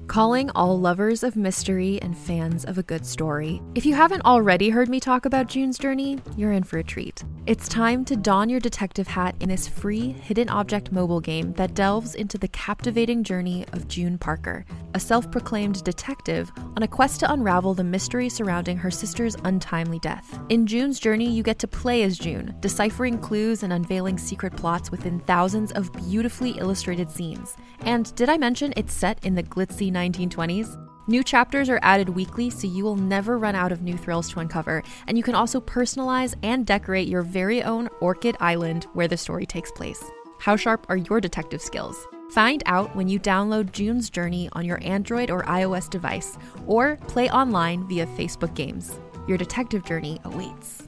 Calling all lovers of mystery and fans of a good story. If you haven't already heard me talk about June's Journey, you're in for a treat. It's time to don your detective hat in this free hidden object mobile game that delves into the captivating journey of June Parker, a self-proclaimed detective on a quest to unravel the mystery surrounding her sister's untimely death. In June's Journey, you get to play as June, deciphering clues and unveiling secret plots within thousands of beautifully illustrated scenes. And did I mention it's set in the glitzy 1920s? New chapters are added weekly, so you will never run out of new thrills to uncover, and you can also personalize and decorate your very own Orchid Island where the story takes place. How sharp are your detective skills? Find out when you download June's Journey on your Android or iOS device, or play online via Facebook Games. Your detective journey awaits.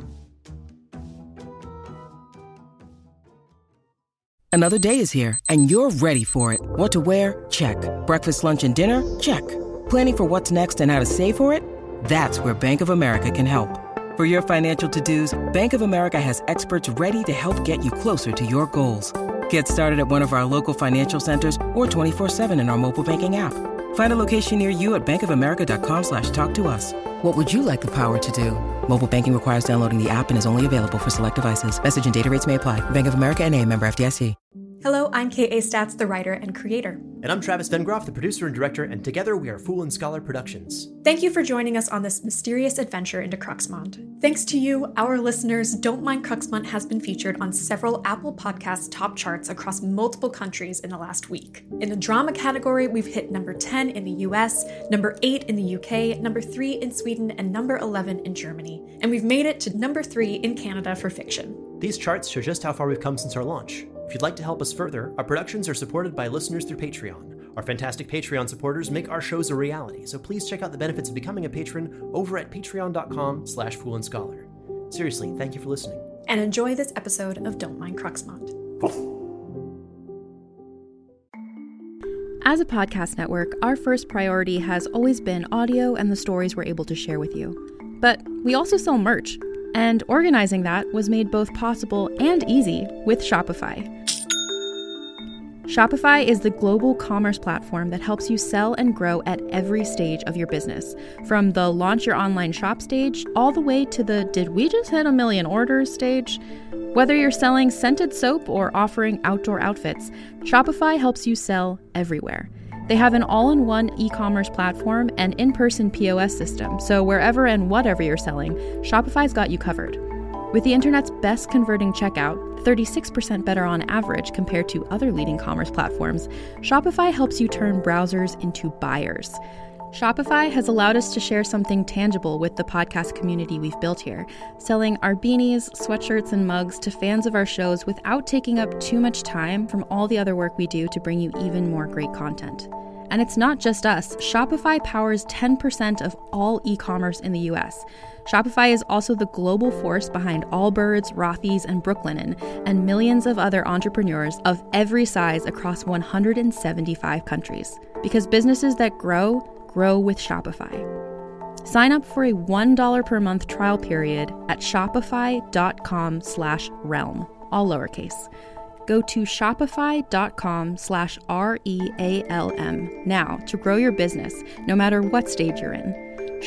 Another day is here, and you're ready for it. What to wear? Check. Breakfast, lunch, and dinner? Check. Planning for what's next and how to save for it? That's where Bank of America can help. For your financial to-dos, Bank of America has experts ready to help get you closer to your goals. Get started at one of our local financial centers or 24/7 in our mobile banking app. Find a location near you at bankofamerica.com/talktous. What would you like the power to do? Mobile banking requires downloading the app and is only available for select devices. Message and data rates may apply. Bank of America N.A., member FDIC. Hello, I'm K.A. Statz, the writer and creator. And I'm Travis Vengroff, the producer and director, and together we are Fool and Scholar Productions. Thank you for joining us on this mysterious adventure into Cruxmont. Thanks to you, our listeners, Don't Mind Cruxmont has been featured on several Apple Podcasts top charts across multiple countries in the last week. In the drama category, we've hit number 10 in the US, number 8 in the UK, number 3 in Sweden, and number 11 in Germany. And we've made it to number 3 in Canada for fiction. These charts show just how far we've come since our launch. If you'd like to help us further, our productions are supported by listeners through Patreon. Our fantastic Patreon supporters make our shows a reality, so please check out the benefits of becoming a patron over at patreon.com/foolandscholar. Seriously, thank you for listening. And enjoy this episode of Don't Mind Cruxmont. As a podcast network, our first priority has always been audio and the stories we're able to share with you. But we also sell merch, and organizing that was made both possible and easy with Shopify. Shopify is the global commerce platform that helps you sell and grow at every stage of your business, from the launch your online shop stage all the way to the did we just hit 1 million orders stage. Whether you're selling scented soap or offering outdoor outfits, Shopify helps you sell everywhere. They have an all-in-one e-commerce platform and in-person POS system, so wherever and whatever you're selling, Shopify's got you covered. With the internet's best converting checkout, 36% better on average compared to other leading commerce platforms, Shopify helps you turn browsers into buyers. Shopify has allowed us to share something tangible with the podcast community we've built here, selling our beanies, sweatshirts, and mugs to fans of our shows without taking up too much time from all the other work we do to bring you even more great content. And it's not just us. Shopify powers 10% of all e-commerce in the US. Shopify is also the global force behind Allbirds, Rothy's, and Brooklinen, and millions of other entrepreneurs of every size across 175 countries. Because businesses that grow with Shopify. Sign up for a $1 per month trial period at shopify.com/realm, all lowercase. Go to shopify.com/REALM now to grow your business, no matter what stage you're in.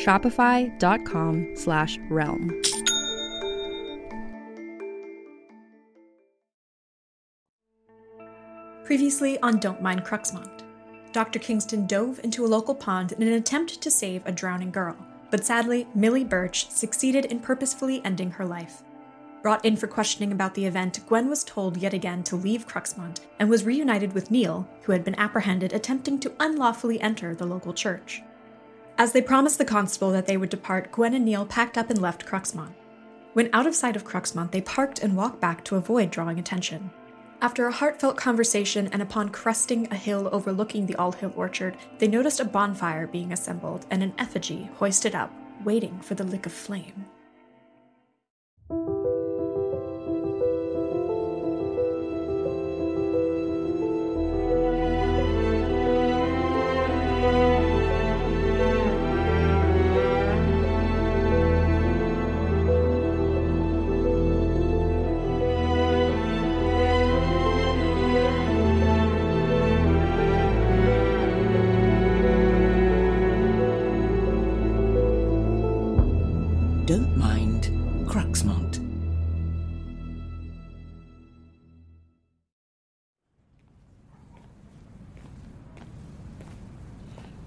Shopify.com/realm. Previously on Don't Mind Cruxmont. Dr. Kingston dove into a local pond in an attempt to save a drowning girl, but sadly, Millie Birch succeeded in purposefully ending her life. Brought in for questioning about the event, Gwen was told yet again to leave Cruxmont and was reunited with Neil, who had been apprehended attempting to unlawfully enter the local church. As they promised the constable that they would depart, Gwen and Neil packed up and left Cruxmont. When out of sight of Cruxmont, they parked and walked back to avoid drawing attention. After a heartfelt conversation and upon cresting a hill overlooking the Allhill Orchard, they noticed a bonfire being assembled and an effigy hoisted up, waiting for the lick of flame.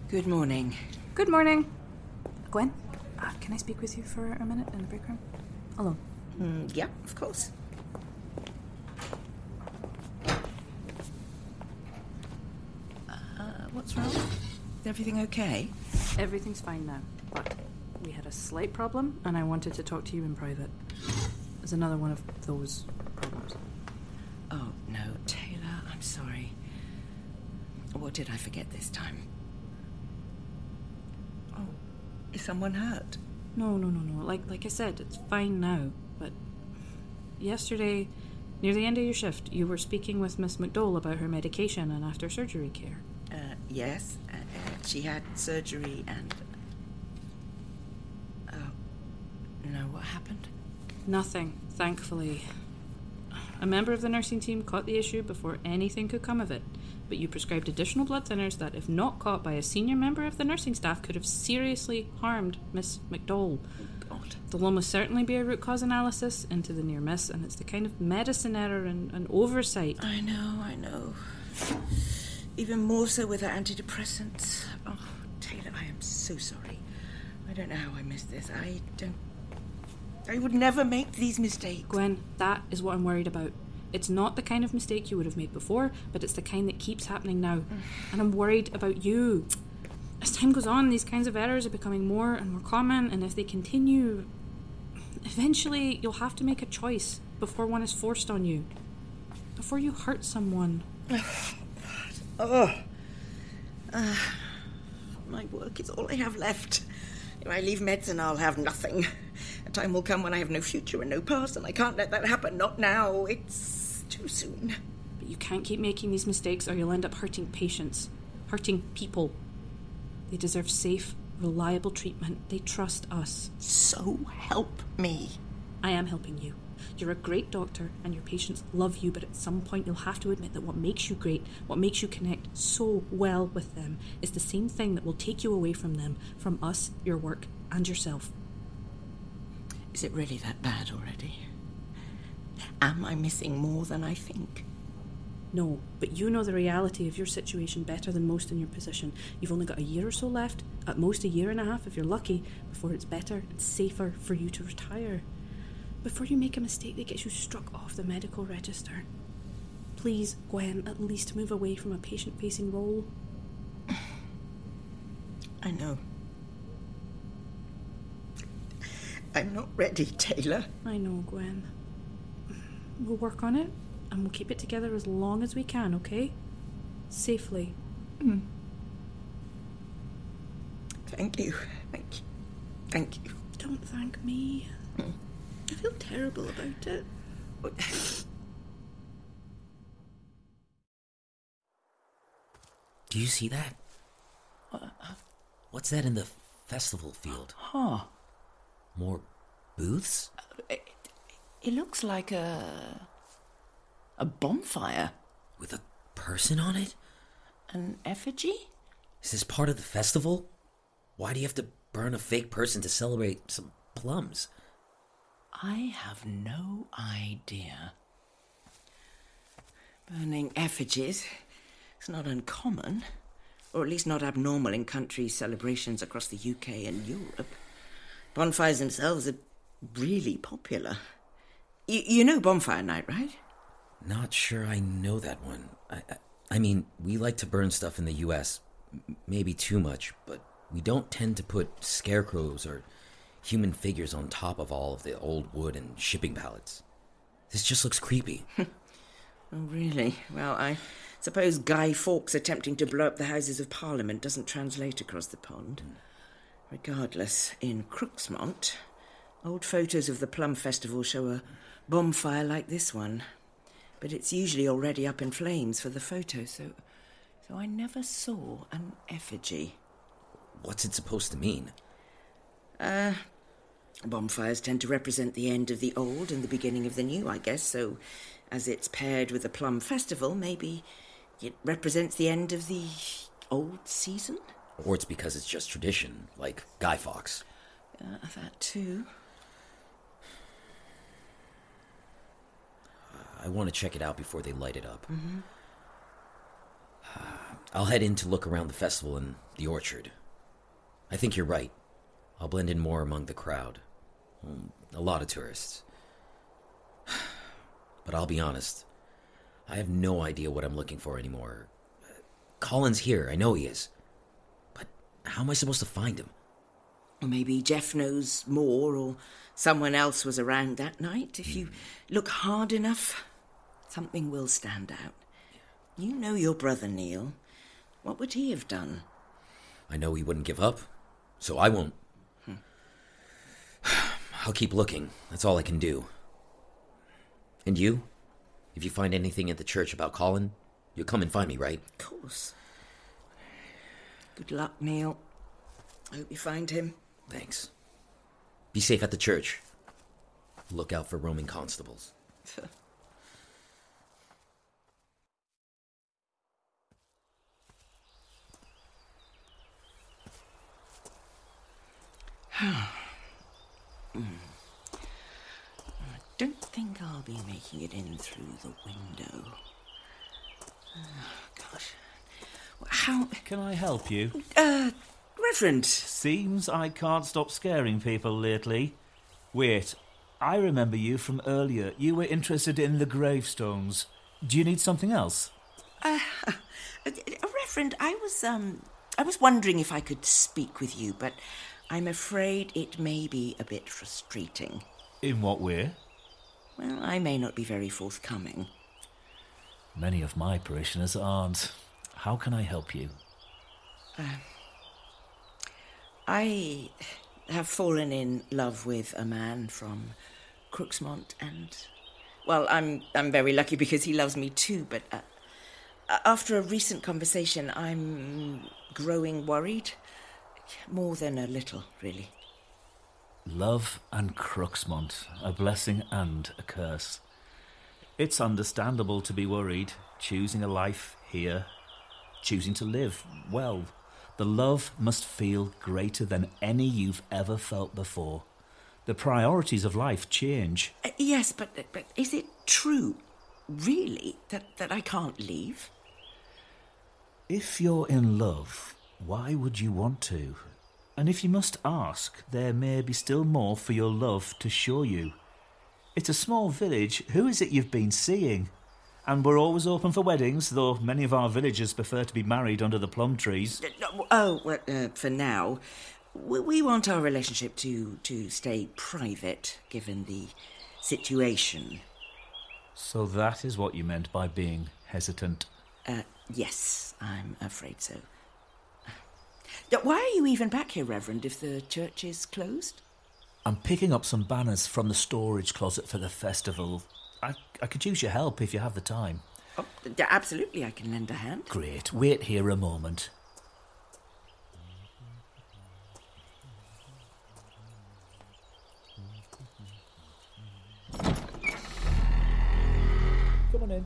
Good morning. Good morning. Gwen, can I speak with you for a minute in the break room? Alone. Yeah, of course. What's wrong? Is everything okay? Everything's fine now, but we had a slight problem, and I wanted to talk to you in private. There's another one of those problems. Oh, no, Taylor, I'm sorry. What did I forget this time? Oh, is someone hurt? No. Like I said, it's fine now, but yesterday, near the end of your shift, you were speaking with Miss McDowell about her medication and after-surgery care. Yes. She had surgery and... Oh, no, what happened? Nothing, thankfully. A member of the nursing team caught the issue before anything could come of it, but you prescribed additional blood thinners that, if not caught by a senior member of the nursing staff, could have seriously harmed Miss McDowell. Oh, God. There'll almost certainly be a root cause analysis into the near miss, and it's the kind of medicine error and oversight. I know. Even more so with her antidepressants. Oh, Taylor, I am so sorry. I don't know how I missed this. I would never make these mistakes. Gwen, that is what I'm worried about. It's not the kind of mistake you would have made before, but it's the kind that keeps happening now. And I'm worried about you. As time goes on, these kinds of errors are becoming more and more common, and if they continue, eventually you'll have to make a choice before one is forced on you. Before you hurt someone. My work is all I have left. If I leave medicine, I'll have nothing. A time will come when I have no future and no past, and I can't let that happen. Not now. It's too soon. But you can't keep making these mistakes, or you'll end up hurting patients, hurting people. They deserve safe, reliable treatment. They trust us. So help me. I am helping you. You're a great doctor and your patients love you, but at some point you'll have to admit that what makes you great, what makes you connect so well with them, is the same thing that will take you away from them, from us, your work, and yourself. Is it really that bad already? Am I missing more than I think? No, but you know the reality of your situation better than most in your position. You've only got a year or so left, at most a year and a half if you're lucky, before it's better and safer for you to retire. Before you make a mistake that gets you struck off the medical register. Please, Gwen, at least move away from a patient-facing role. I know. I'm not ready, Taylor. I know, Gwen. We'll work on it, and we'll keep it together as long as we can, okay? Safely. Thank you. Thank you. Don't thank me. I feel terrible about it. Do you see that? What's that in the festival field? Huh. More booths? It looks like a bonfire. With a person on it? An effigy? Is this part of the festival? Why do you have to burn a fake person to celebrate some plums? I have no idea. Burning effigies is not uncommon, or at least not abnormal in countries' celebrations across the UK and Europe. Bonfires themselves are really popular. You know Bonfire Night, right? Not sure I know that one. I mean, we like to burn stuff in the US, maybe too much, but we don't tend to put scarecrows or human figures on top of all of the old wood and shipping pallets. This just looks creepy. Oh, really? Well, I suppose Guy Fawkes attempting to blow up the Houses of Parliament doesn't translate across the pond. Regardless, in Crooksmont, old photos of the Plum Festival show a bonfire like this one. But it's usually already up in flames for the photo, so I never saw an effigy. What's it supposed to mean? Bonfires tend to represent the end of the old and the beginning of the new, I guess, so as it's paired with the Plum Festival, maybe it represents the end of the old season? Or it's because it's just tradition, like Guy Fawkes. That too. I want to check it out before they light it up. Mm-hmm. I'll head in to look around the festival and the orchard. I think you're right. I'll blend in more among the crowd. A lot of tourists. But I'll be honest, I have no idea what I'm looking for anymore. Colin's here, I know he is. But how am I supposed to find him? Or maybe Jeff knows more, or someone else was around that night. If you look hard enough, something will stand out. You know your brother, Neil. What would he have done? I know he wouldn't give up, so I won't. I'll keep looking. That's all I can do. And you? If you find anything at the church about Colin, you'll come and find me, right? Of course. Good luck, Neil. I hope you find him. Thanks. Be safe at the church. Look out for roaming constables. I don't think I'll be making it in through the window. Gosh. How... Can I help you? Reverend. Seems I can't stop scaring people lately. Wait, I remember you from earlier. You were interested in the gravestones. Do you need something else? Reverend, I was wondering if I could speak with you, but I'm afraid it may be a bit frustrating. In what way? Well, I may not be very forthcoming. Many of my parishioners aren't. How can I help you? I have fallen in love with a man from Crooksmont, and, well, I'm very lucky because he loves me too, but after a recent conversation, I'm growing worried. More than a little, really. Love and Crooksmont, a blessing and a curse. It's understandable to be worried, choosing a life here, choosing to live well. The love must feel greater than any you've ever felt before. The priorities of life change. Yes, but is it true, really, that I can't leave? If you're in love, why would you want to? And if you must ask, there may be still more for your love to show you. It's a small village. Who is it you've been seeing? And we're always open for weddings, though many of our villagers prefer to be married under the plum trees. For now, we want our relationship to stay private, given the situation. So that is what you meant by being hesitant? Yes, I'm afraid so. Why are you even back here, Reverend, if the church is closed? I'm picking up some banners from the storage closet for the festival. I could use your help if you have the time. Oh, absolutely, I can lend a hand. Great. Wait here a moment. Come on in.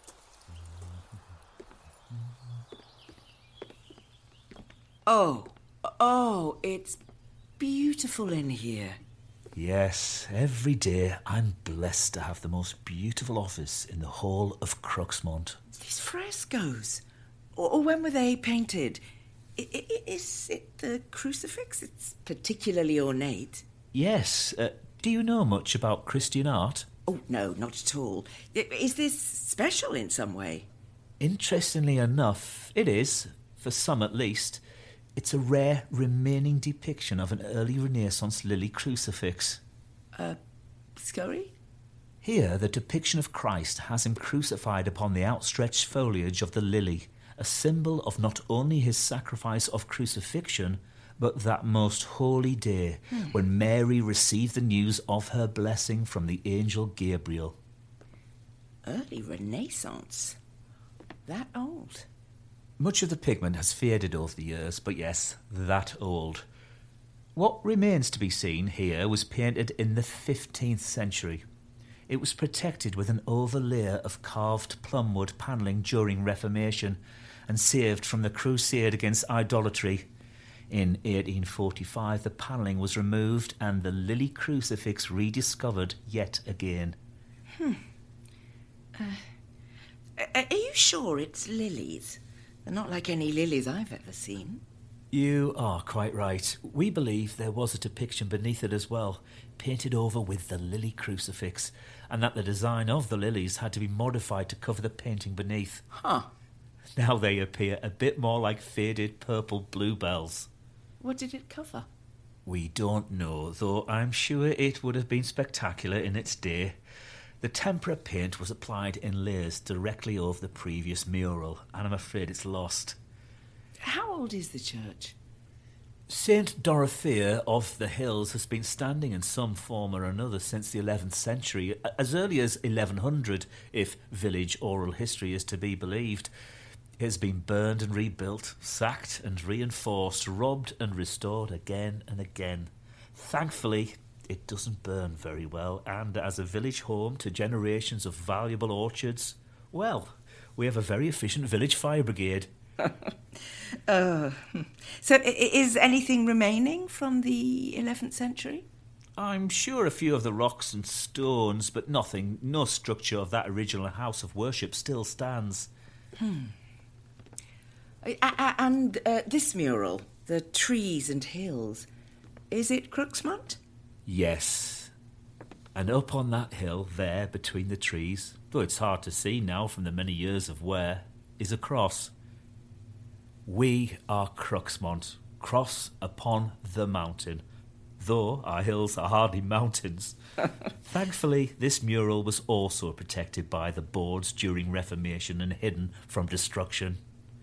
Oh, it's beautiful in here. Yes, every day I'm blessed to have the most beautiful office in the whole of Crooksmont. These frescoes. Or when were they painted? Is it the crucifix? It's particularly ornate. Yes. Do you know much about Christian art? Oh, no, not at all. Is this special in some way? Interestingly enough, it is, for some at least. It's a rare remaining depiction of an early Renaissance lily crucifix. Sorry? Here, the depiction of Christ has him crucified upon the outstretched foliage of the lily, a symbol of not only his sacrifice of crucifixion, but that most holy day when Mary received the news of her blessing from the angel Gabriel. Early Renaissance? That old? Much of the pigment has faded over the years, but yes, that old. What remains to be seen here was painted in the 15th century. It was protected with an overlayer of carved plumwood panelling during Reformation and saved from the crusade against idolatry. In 1845, the panelling was removed and the lily crucifix rediscovered yet again. Are you sure it's lilies? They're not like any lilies I've ever seen. You are quite right. We believe there was a depiction beneath it as well, painted over with the lily crucifix, and that the design of the lilies had to be modified to cover the painting beneath. Huh. Now they appear a bit more like faded purple bluebells. What did it cover? We don't know, though I'm sure it would have been spectacular in its day. The tempera paint was applied in layers directly over the previous mural, and I'm afraid it's lost. How old is the church? St. Dorothea of the Hills has been standing in some form or another since the 11th century, as early as 1100, if village oral history is to be believed. It has been burned and rebuilt, sacked and reinforced, robbed and restored again and again. Thankfully, it doesn't burn very well, and as a village home to generations of valuable orchards, well, we have a very efficient village fire brigade. So is anything remaining from the 11th century? I'm sure a few of the rocks and stones, but no structure of that original house of worship still stands. And this mural, the trees and hills, is it Crooksmont? Yes. And up on that hill there between the trees, though it's hard to see now from the many years of wear, is a cross. We are Crooksmont, cross upon the mountain, though our hills are hardly mountains. Thankfully, this mural was also protected by the boards during Reformation and hidden from destruction.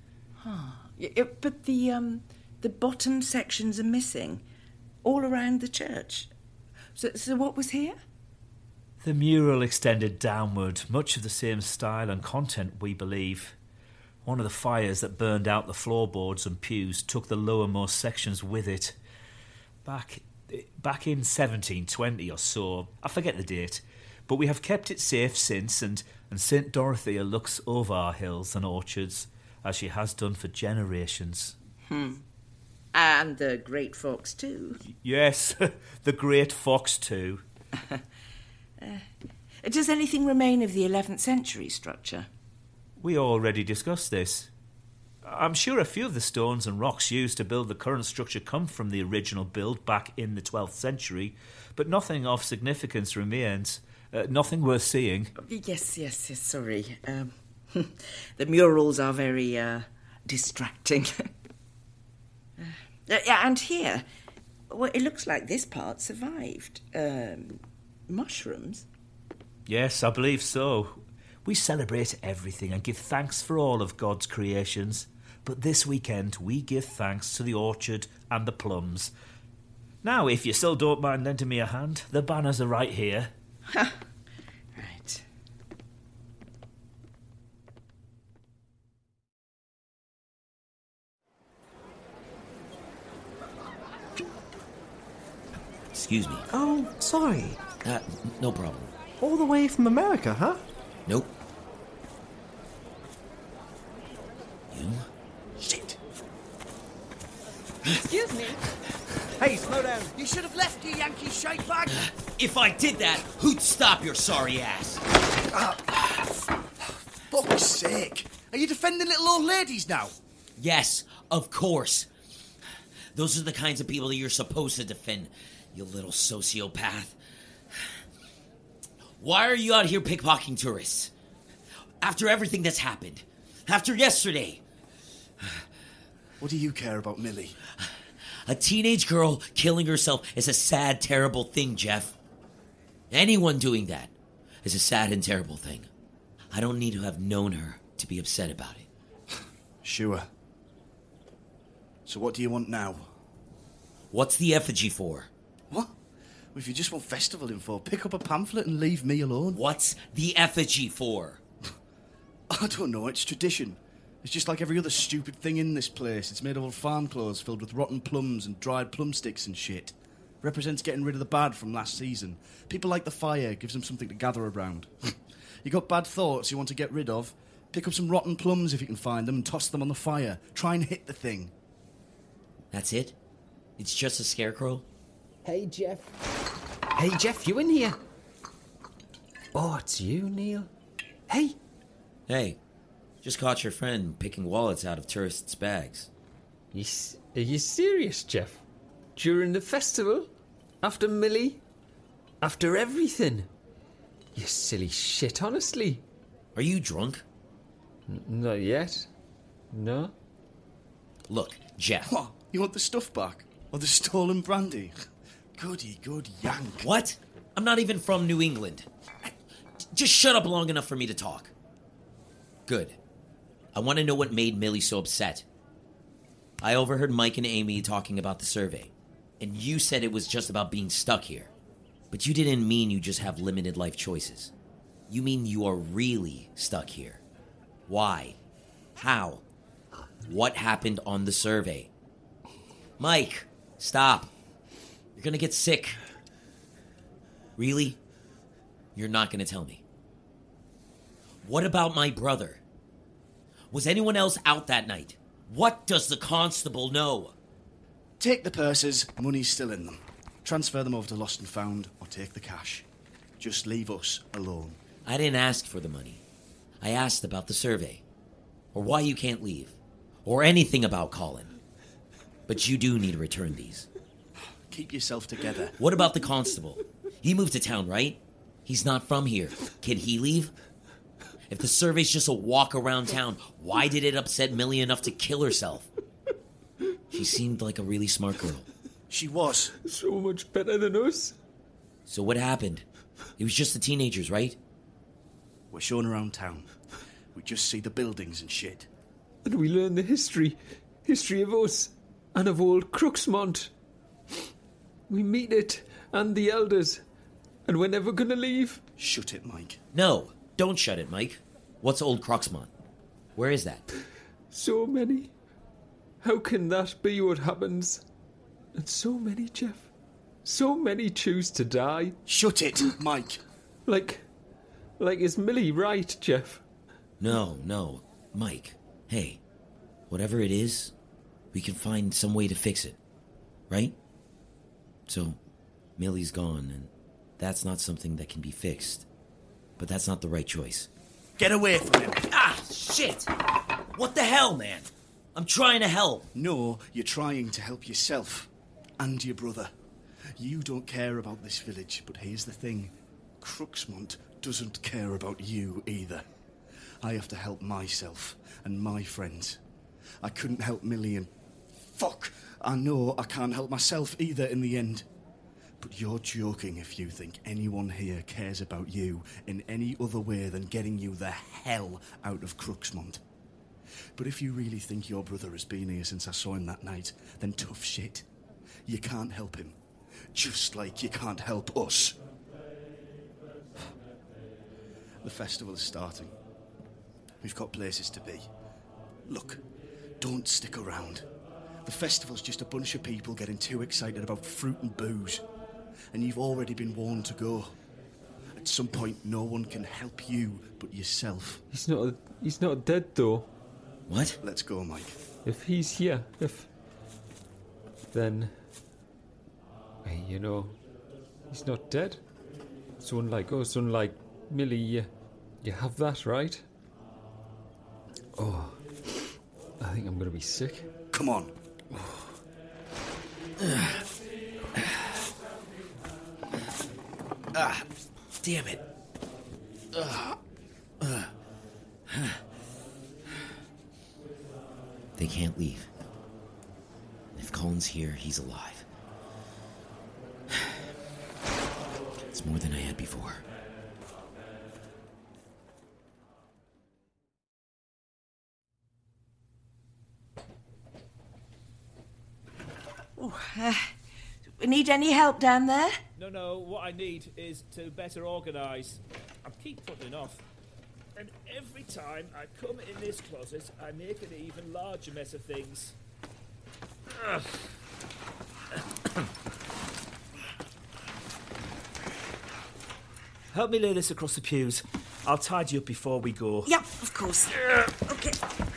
But the bottom sections are missing, all around the church. So what was here? The mural extended downward, much of the same style and content, we believe. One of the fires that burned out the floorboards and pews took the lowermost sections with it. Back in 1720 or so, I forget the date, but we have kept it safe since, and St. Dorothea looks over our hills and orchards, as she has done for generations. And the Great Fox too. Yes, the Great Fox too. Does anything remain of the 11th century structure? We already discussed this. I'm sure a few of the stones and rocks used to build the current structure come from the original build back in the 12th century, but nothing of significance remains. Nothing worth seeing. Yes, sorry. The murals are very distracting. And here, well, it looks like this part survived. Mushrooms? Yes, I believe so. We celebrate everything and give thanks for all of God's creations. But this weekend, we give thanks to the orchard and the plums. Now, if you still don't mind lending me a hand, the banners are right here. Right. Excuse me. Oh, sorry. No problem. All the way from America, huh? Nope. You? Shit. Excuse me. Hey, slow down. You should have left your Yankee shite bag. If I did that, who'd stop your sorry ass? Fuck's sake. Are you defending little old ladies now? Yes, of course. Those are the kinds of people that you're supposed to defend, you little sociopath. Why are you out here pickpocketing tourists? After everything that's happened. After yesterday. What do you care about Millie? A teenage girl killing herself is a sad, terrible thing, Jeff. Anyone doing that is a sad and terrible thing. I don't need to have known her to be upset about it. Sure. So what do you want now? What's the effigy for? What? Well, if you just want festival info, pick up a pamphlet and leave me alone. What's the effigy for? I don't know, it's tradition. It's just like every other stupid thing in this place. It's made of old farm clothes filled with rotten plums and dried plum sticks and shit. Represents getting rid of the bad from last season. People like the fire, gives them something to gather around. You got bad thoughts you want to get rid of? Pick up some rotten plums if you can find them and toss them on the fire. Try and hit the thing. That's it? It's just a scarecrow? Hey, Jeff. Hey, Jeff, you in here? Oh, it's you, Neil. Hey. Hey. Just caught your friend picking wallets out of tourists' bags. Are you serious, Jeff? During the festival? After Millie? After everything? You silly shit, honestly. Are you drunk? Not yet. No? Look, Jeff. What? You want the stuff back? Or the stolen brandy? Goody good yank. What? I'm not even from New England. Just shut up long enough for me to talk. Good. I want to know what made Millie so upset. I overheard Mike and Amy talking about the survey, and you said it was just about being stuck here. But you didn't mean you just have limited life choices. You mean you are really stuck here. Why? How? What happened on the survey? Mike, stop. You're gonna get sick. Really? You're not gonna tell me. What about my brother? Was anyone else out that night? What does the constable know? Take the purses, money's still in them. Transfer them over to Lost and Found, or take the cash. Just leave us alone. I didn't ask for the money. I asked about the survey. Or why you can't leave. Or anything about Colin. But you do need to return these. Keep yourself together. What about the constable? He moved to town, right? He's not from here. Can he leave? If the survey's just a walk around town, why did it upset Millie enough to kill herself? She seemed like a really smart girl. She was. So much better than us. So what happened? It was just the teenagers, right? We're shown around town. We just see the buildings and shit. And we learn the history of us, and of old Crooksmont. We meet it, and the elders, and we're never gonna leave. Shut it, Mike. No, don't shut it, Mike. What's Old Crooksmont? Where is that? So many. How can that be what happens? And so many, Jeff. So many choose to die. Shut it, Mike. Like is Millie right, Jeff? No, Mike. Hey, whatever it is, we can find some way to fix it, right? So, Millie's gone, and that's not something that can be fixed. But that's not the right choice. Get away from him. Ah, shit! What the hell, man? I'm trying to help. No, you're trying to help yourself. And your brother. You don't care about this village, but here's the thing. Crooksmont doesn't care about you either. I have to help myself and my friends. I couldn't help Millie and... Fuck! I know I can't help myself either in the end. But you're joking if you think anyone here cares about you in any other way than getting you the hell out of Crooksmont. But if you really think your brother has been here since I saw him that night, then tough shit. You can't help him. Just like you can't help us. The festival is starting. We've got places to be. Look, don't stick around. The festival's just a bunch of people getting too excited about fruit and booze. And you've already been warned to go. At some point, no one can help you but yourself. He's not dead, though. What? Let's go, Mike. If he's here, then... Hey, he's not dead. So unlike us, unlike Millie, you have that, right? Oh, I think I'm going to be sick. Come on. Damn it. They can't leave. If Colin's here, he's alive. It's more than I had before. Need any help down there? No, what I need is to better organise. I keep putting it off. And every time I come in this closet, I make an even larger mess of things. Ugh. Help me lay this across the pews. I'll tidy up before we go. Yep, of course. Okay.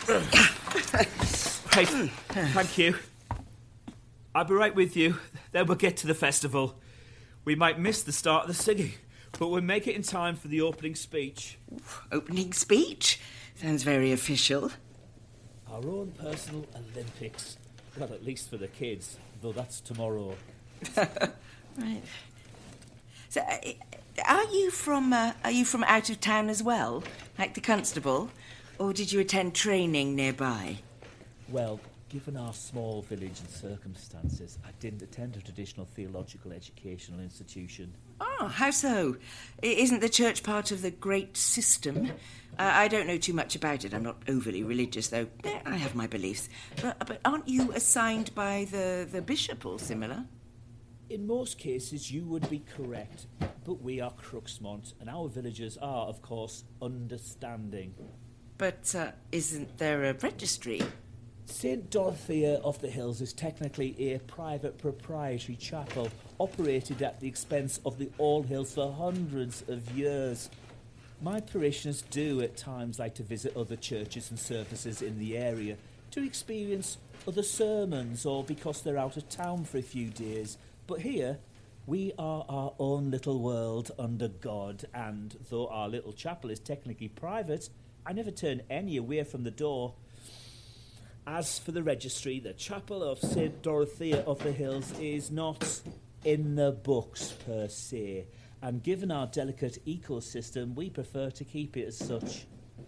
Right, thank you. I'll be right with you. Then we'll get to the festival. We might miss the start of the singing, but we'll make it in time for the opening speech. Opening speech? Sounds very official. Our own personal Olympics. Well, at least for the kids, though that's tomorrow. Right. So, are you from out of town as well, like the constable, or did you attend training nearby? Well, given our small village and circumstances, I didn't attend a traditional theological educational institution. Oh, how so? Isn't the church part of the great system? I don't know too much about it. I'm not overly religious, though. I have my beliefs. But aren't you assigned by the bishop or similar? In most cases, you would be correct, but we are Crooksmont, and our villagers are, of course, understanding. But isn't there a registry? St. Dorothea of the Hills is technically a private proprietary chapel operated at the expense of the All Hills for hundreds of years. My parishioners do at times like to visit other churches and services in the area to experience other sermons or because they're out of town for a few days. But here, we are our own little world under God, and though our little chapel is technically private, I never turn any away from the door. As for the registry, the Chapel of St. Dorothea of the Hills is not in the books per se, and given our delicate ecosystem, we prefer to keep it as such.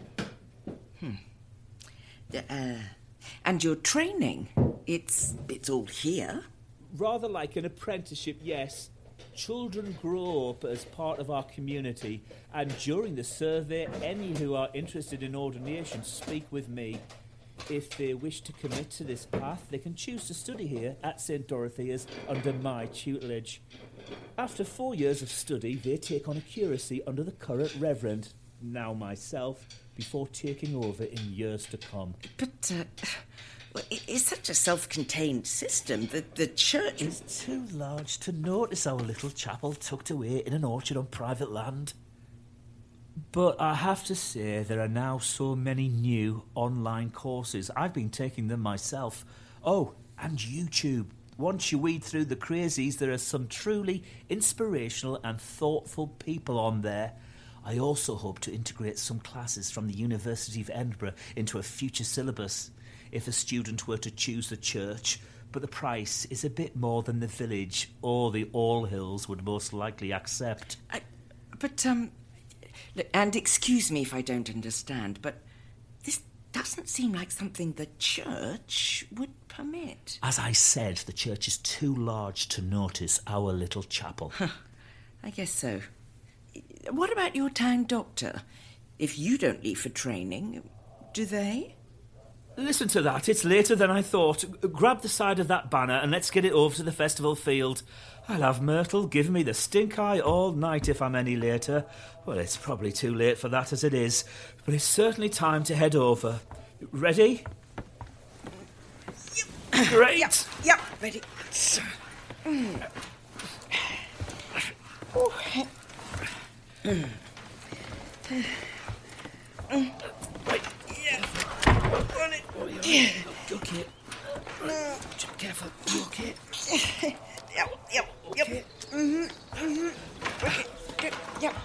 And your training, it's all here? Rather like an apprenticeship, yes. Children grow up as part of our community, and during the survey, any who are interested in ordination speak with me. If they wish to commit to this path, they can choose to study here at St. Dorothea's under my tutelage. After 4 years of study, they take on a curacy under the current Reverend, now myself, before taking over in years to come. But, it's such a self-contained system that the church is too large to notice our little chapel tucked away in an orchard on private land. But I have to say, there are now so many new online courses. I've been taking them myself. Oh, and YouTube. Once you weed through the crazies, there are some truly inspirational and thoughtful people on there. I also hope to integrate some classes from the University of Edinburgh into a future syllabus, if a student were to choose the church, but the price is a bit more than the village or the All Hills would most likely accept. Look, and excuse me if I don't understand, but this doesn't seem like something the church would permit. As I said, the church is too large to notice our little chapel. I guess so. What about your town doctor? If you don't leave for training, do they? Listen to that. It's later than I thought. Grab the side of that banner and let's get it over to the festival field. I'll have Myrtle giving me the stink eye all night if I'm any later. Well, it's probably too late for that as it is, but it's certainly time to head over. Ready? Yep. Great. Yep, ready. Right. On it. Yeah. Okay. Careful. You okay? Yep. Okay. Okay. Yep.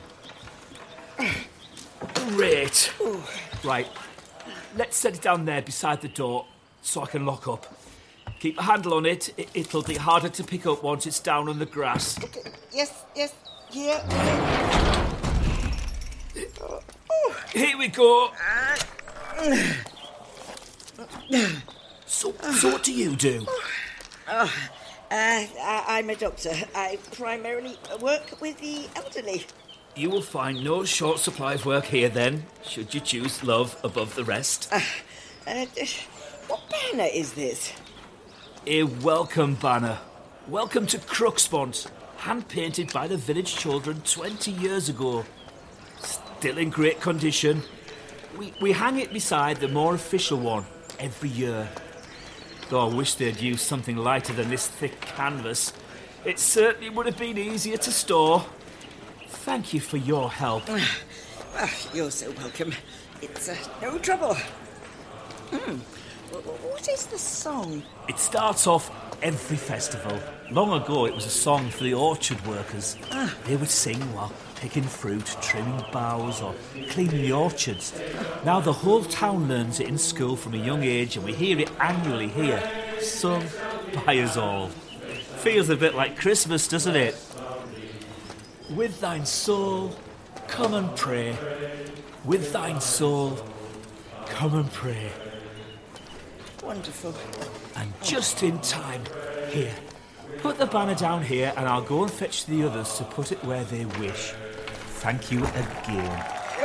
Great. Right. Let's set it down there beside the door so I can lock up. Keep a handle on it. It'll be harder to pick up once it's down on the grass. Okay. Yes. Here. Here we go. So what do you do? I'm a doctor. I primarily work with the elderly. You will find no short supply of work here, then, should you choose love above the rest. What banner is this? A welcome banner. Welcome to Crooksmont, hand-painted by the village children 20 years ago. Still in great condition. We hang it beside the more official one every year. Though I wish they'd used something lighter than this thick canvas. It certainly would have been easier to store. Thank you for your help. You're so welcome. It's no trouble. What is the song? It starts off every festival. Long ago, it was a song for the orchard workers. They would sing while picking fruit, trimming boughs, or cleaning the orchards. Now the whole town learns it in school from a young age, and we hear it annually here, sung by us all. Feels a bit like Christmas, doesn't it? With thine soul, come and pray. With thine soul, come and pray. Wonderful. And just in time, here. Put the banner down here and I'll go and fetch the others to put it where they wish. Thank you again.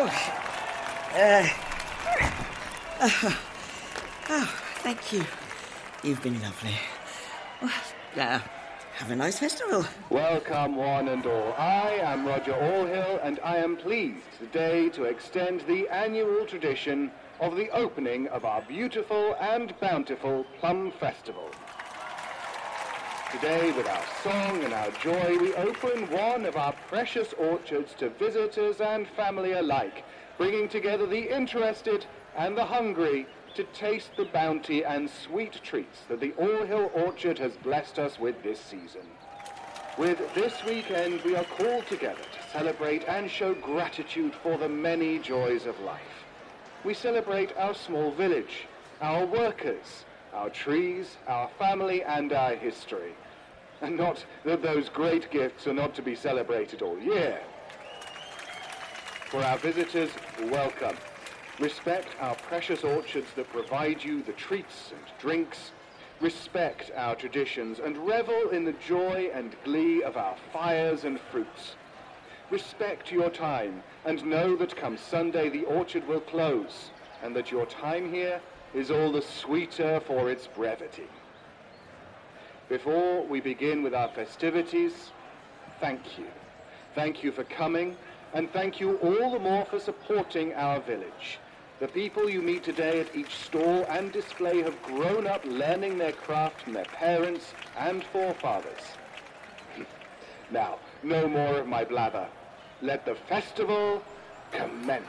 Thank you. You've been lovely. Well, have a nice festival. Welcome one and all. I am Roger Allhill and I am pleased today to extend the annual tradition of the opening of our beautiful and bountiful Plum Festival. Today, with our song and our joy, we open one of our precious orchards to visitors and family alike, bringing together the interested and the hungry to taste the bounty and sweet treats that the Allhill Orchard has blessed us with this season. With this weekend, we are called together to celebrate and show gratitude for the many joys of life. We celebrate our small village, our workers, our trees, our family, and our history. And not that those great gifts are not to be celebrated all year. For our visitors, welcome. Respect our precious orchards that provide you the treats and drinks. Respect our traditions and revel in the joy and glee of our fires and fruits. Respect your time and know that come Sunday the orchard will close and that your time here is all the sweeter for its brevity. Before we begin with our festivities, thank you. Thank you for coming, and thank you all the more for supporting our village. The people you meet today at each stall and display have grown up learning their craft from their parents and forefathers. Now, no more of my blather. Let the festival commence.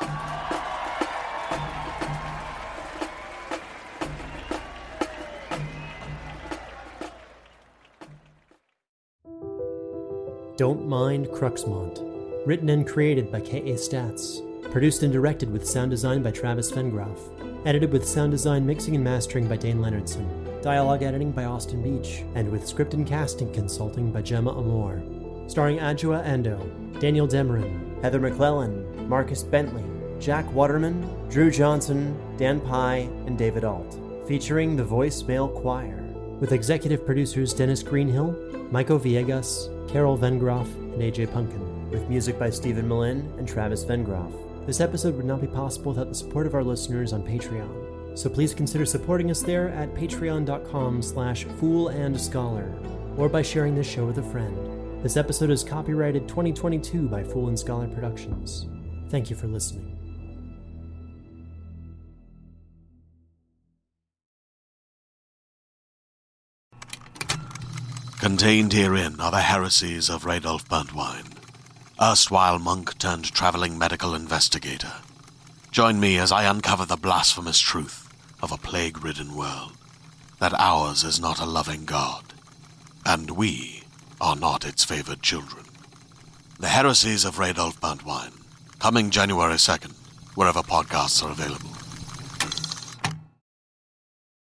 Don't Mind Cruxmont. Written and created by K.A. Statz. Produced and directed with sound design by Travis Vengroff. Edited with sound design, mixing and mastering by Dane Leonardson. Dialogue editing by Austin Beach. And with script and casting consulting by Gemma Amor. Starring Adjoa Ando, Daniel Demerin, Heather McClellan, Marcus Bentley, Jack Waterman, Drew Johnson, Dan Pye, and David Alt. Featuring the Voicemail Choir. With executive producers Dennis Greenhill, Michael Villegas, Carol Vengroff, and AJ Punkin, with music by Stephen Malin and Travis Vengroff. This episode would not be possible without the support of our listeners on Patreon, so please consider supporting us there at patreon.com/foolandscholar, or by sharing this show with a friend. This episode is copyrighted 2022 by Fool and Scholar Productions. Thank you for listening. Contained herein are the heresies of Radolf Burntwine, erstwhile monk turned traveling medical investigator. Join me as I uncover the blasphemous truth of a plague-ridden world, that ours is not a loving God, and we are not its favored children. The heresies of Radolf Burntwine, coming January 2nd, wherever podcasts are available.